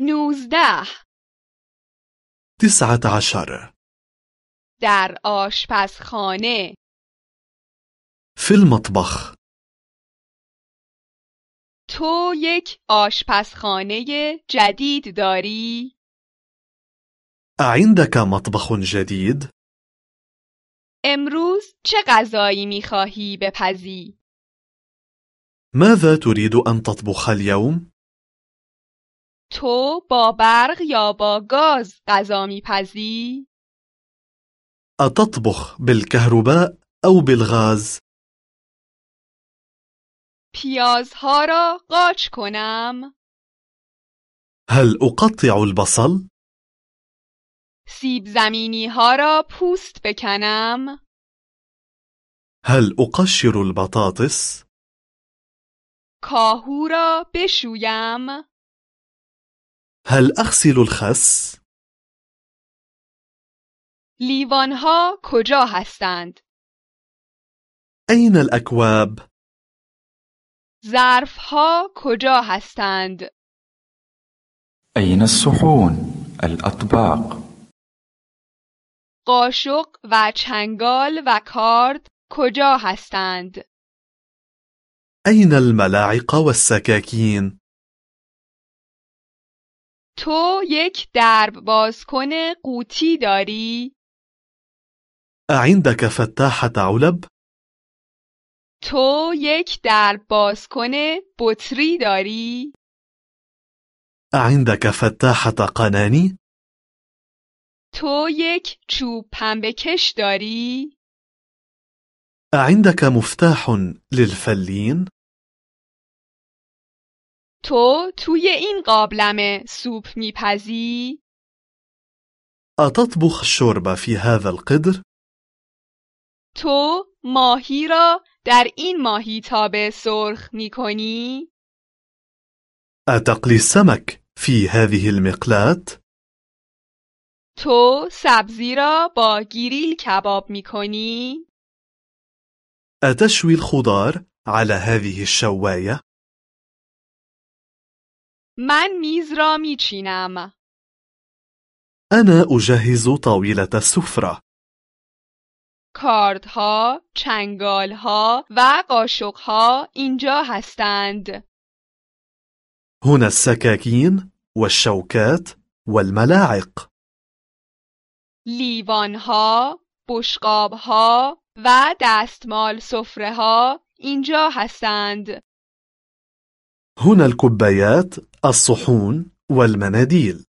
19 19 در آشپزخانه في المطبخ تو یک آشپزخانه جدید داری؟ أعندك مطبخ جديد؟ امروز چه غذایی می‌خواهی بپزی؟ ماذا تريد أن تطبخ اليوم؟ تو با برق یا با گاز غذا می‌پزی؟ أتطبخ بالكهرباء أو بالغاز؟ پیازها را قاچ کنم؟ هل أقطع البصل؟ سیب زمینی ها را پوست بکنم؟ هل أقشر البطاطس؟ کاهو را بشویم؟ هل أغسل الخس؟ لیوانها کجا هستند؟ أين الأكواب؟ ظرفها کجا هستند؟ أين الصحون؟ الأطباق؟ قاشق و چنگال و کارد کجا هستند؟ أين الملاعق والسكاكين؟ تو یک درب بازکن قوطی داری؟ أعندك فتاحة علب؟ تو یک درب بازکن بطری داری؟ أعندك فتاحة قناني؟ تو یک چوب پنبه‌کش داری؟ أعندك مفتاح للفلين؟ تو توی این قابلمه سوپ میپزی؟ أتطبخ الشوربة في هذا القدر؟ تو ماهی را در این ماهیتاب سرخ میکنی؟ أتقلي السمك في هذه المقلاة؟ تو سبزی را با گریل کباب میکنی؟ أتشوي الخضار على هذه الشواية؟ من میز را میچینم. أنا أجهز طاولة السفرة. کاردها، چنگالها و قاشقها اینجا هستند. هنا السكاكين والشوكات والملاعق. لیوانها، بشقابها و دستمال سفره‌ها اینجا هستند. هنا الكبايات، الصحون والمناديل.